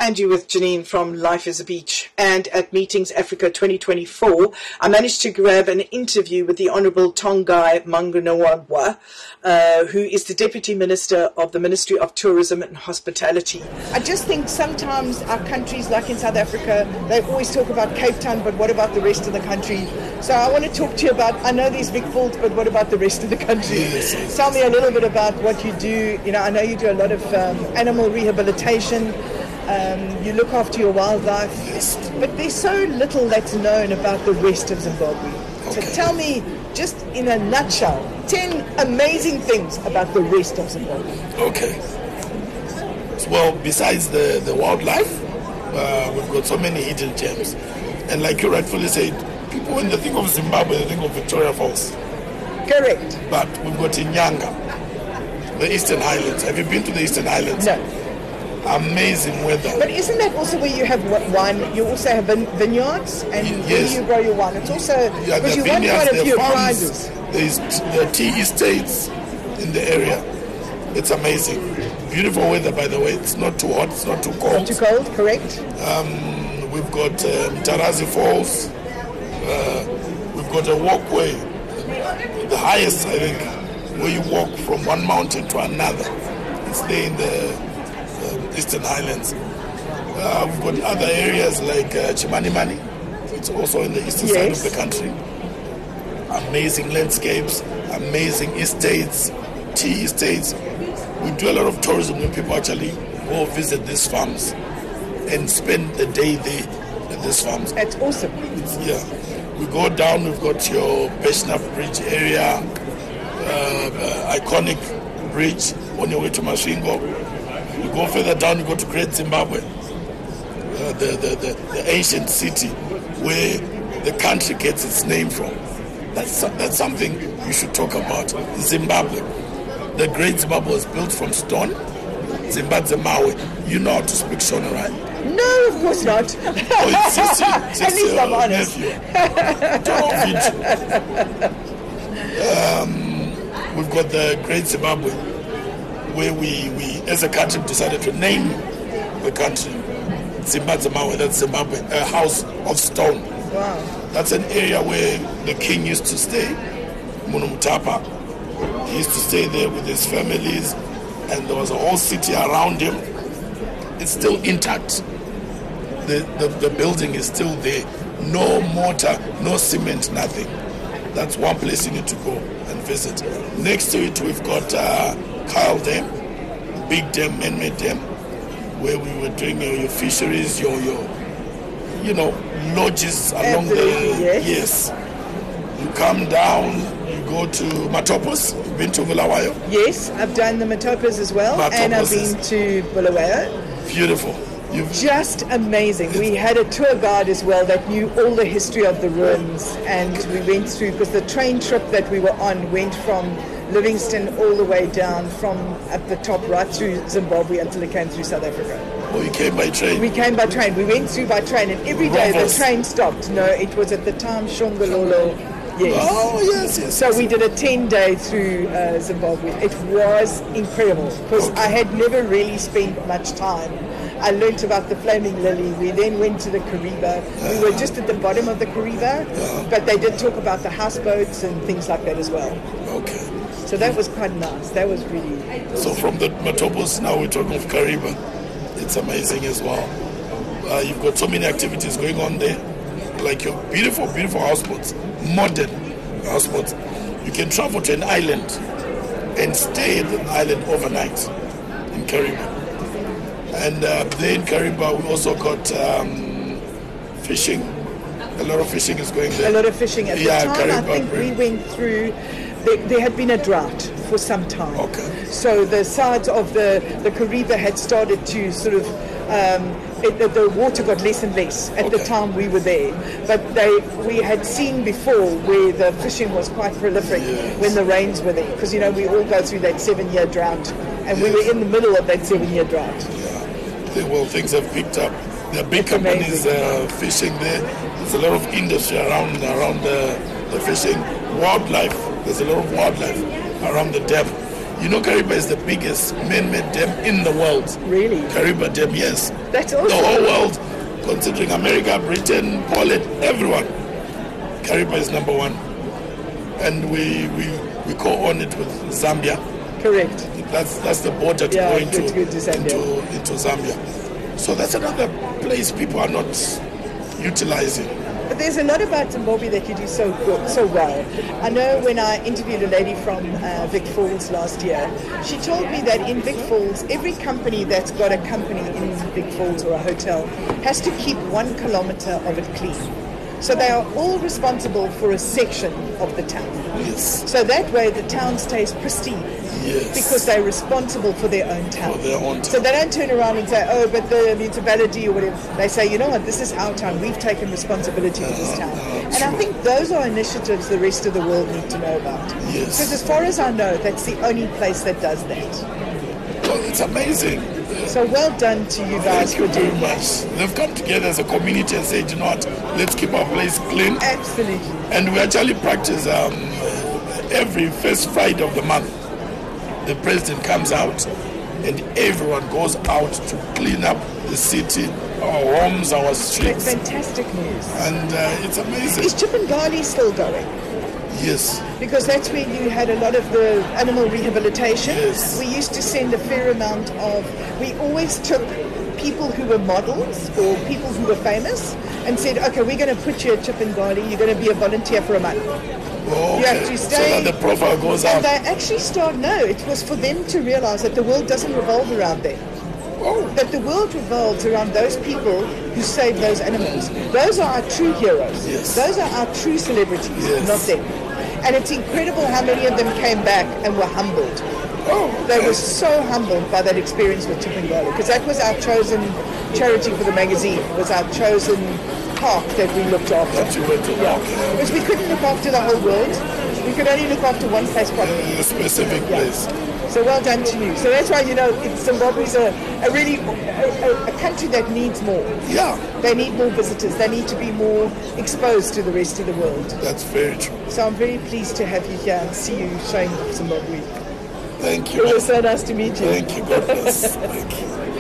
Angie with Janine from Life is a Beach. And at Meetings Africa 2024, I managed to grab an interview with the Honourable Tongai Manganawagwa, who is the Deputy Minister of the Ministry of Tourism and Hospitality. I just think sometimes our countries, like in South Africa, they always talk about Cape Town, but what about the rest of the country? So I want to talk to you about, I know these big falls, but what about the rest of the country? Yes. Tell me a little bit about what you do. You know, I know you do a lot of animal rehabilitation. You look after your wildlife, but there's so little that's known about the rest of Zimbabwe. So tell me, just in a nutshell, 10 amazing things about the rest of Zimbabwe. Okay. Well, besides the wildlife, we've got so many hidden gems. And like you rightfully said, people, when they think of Zimbabwe, they think of Victoria Falls. Correct. But we've got Inyanga, the Eastern Highlands. Have you been to the Eastern Highlands? No. Amazing weather. But isn't that also where you have wine? You also have vineyards, and yes. where you grow your wine. It's also because you won vineyards, quite a few farms, prizes. There are tea estates in the area. It's amazing. Beautiful weather, by the way. It's not too hot. It's not too cold. Not too cold, correct. We've got Mtarazi Falls. We've got a walkway, the highest, I think, where you walk from one mountain to another. It's there in the Eastern Highlands. We've got other areas like Chimanimani. It's also in the eastern side of the country. Amazing landscapes, amazing estates, tea estates. We do a lot of tourism when people actually go visit these farms and spend the day there at these farms. That's awesome. We go down, we've got your Beshnaf Bridge area, iconic bridge on your way to Masvingo. You go further down, you go to Great Zimbabwe, the ancient city where the country gets its name from. That's something you should talk about. Zimbabwe. The Great Zimbabwe was built from stone. Zimbabwe Mawe. You know how to speak Shona, right? No, of course not. At least I'm honest. We've got the Great Zimbabwe, where we as a country decided to name the country Zimbabwe Mawe. That's Zimbabwe, a house of stone. Wow. That's an area where the king used to stay, Munumutapa. He used to stay there with his families, and there was a whole city around him. It's still intact. The building is still there. No mortar, no cement, nothing. That's one place you need to go and visit. Next to it, we've got Kyle Dam, big dam, man-made dam, where we were doing your fisheries, your lodges along Yes. You come down, you go to Matopos. You've been to Bulawayo? Yes, I've done the Matopos as well, and I've been to Bulawayo. Beautiful. Just amazing. We had a tour guide as well that knew all the history of the ruins, and we went through, because the train trip that we were on went from Livingston all the way down from at the top right through Zimbabwe until it came through South Africa. Oh, you came by train? We came by train. We went through by train, and every day the train stopped. No, it was at the time Shongololo. Yes. Oh, yes. So we did a 10-day through Zimbabwe. It was incredible, because I had never really spent much time. I learnt about the Flaming Lily. We then went to the Kariba. We were just at the bottom of the Kariba, but they did talk about the houseboats and things like that as well. Okay. So that was quite nice. That was really... So from the Matopos, now we're talking of Kariba. It's amazing as well. You've got so many activities going on there, like your beautiful, beautiful houseboats, modern houseboats. You can travel to an island and stay at the island overnight in Kariba. And there in Kariba, we also got fishing. A lot of fishing is going there. A lot of fishing. At the time, Kariba, I think we went through, there had been a drought for some time. Okay. So the sides of the Kariba had started to sort of, the water got less and less at the time we were there. But we had seen before where the fishing was quite prolific when the rains were there. Because, we all go through that 7-year drought. And we were in the middle of that 7-year drought. Well, things have picked up. There are big companies fishing there. There's a lot of industry around the fishing. Wildlife. There's a lot of wildlife around the dam. You know, Kariba is the biggest man-made dam in the world. Really? Kariba Dam, yes. That's awesome. The whole world, considering America, Britain, Poland, everyone. Kariba is number one. And we co-own it with Zambia. Correct. That's the border to go into Zambia. So that's another place people are not utilizing. But there's a lot about Zimbabwe that you do so well. I know when I interviewed a lady from Vic Falls last year, she told me that in Vic Falls, every company that's got a company in Vic Falls or a hotel has to keep 1 kilometer of it clean. So they are all responsible for a section of the town. Yes. So that way the town stays pristine. Yes. Because they're responsible for their own town. For their own town. So they don't turn around and say, oh, but the municipality or whatever. They say, you know what, this is our town. We've taken responsibility for this town. And I think those are initiatives the rest of the world need to know about. Yes. Because as far as I know, that's the only place that does that. Well, it's amazing. So well done to you guys for doing that. Much. They've come together as a community and said, you know what, let's keep our place clean. Absolutely. And we actually practice every first Friday of the month. The president comes out and everyone goes out to clean up the city, our homes, our streets. That's fantastic news. And it's amazing. Is Chippengali still going? Yes. Because that's where you had a lot of the animal rehabilitation. Yes. We used to send a fair amount of, we always took people who were models or people who were famous and said, okay, we're going to put you at Chippengali, you're going to be a volunteer for a month. Oh, okay. You have to stay. So that the profile goes up. And they actually it was for them to realize that the world doesn't revolve around them. Oh. That the world revolves around those people who save those animals. Those are our true heroes. Yes. Those are our true celebrities, yes. not them. And it's incredible how many of them came back and were humbled. Oh, they were so humbled by that experience with Chippengali, because that was our chosen charity for the magazine, was our chosen park that we looked after. That you went to, okay. Because we couldn't look after the whole world. We could only look after one place properly. A specific place. So well done to you. So that's why, you know, Zimbabwe's a country that needs more. Yeah. They need more visitors. They need to be more exposed to the rest of the world. That's very true. So I'm very pleased to have you here and see you showing Zimbabwe. Thank you. It was so nice to meet you. Thank you. God bless. Thank you.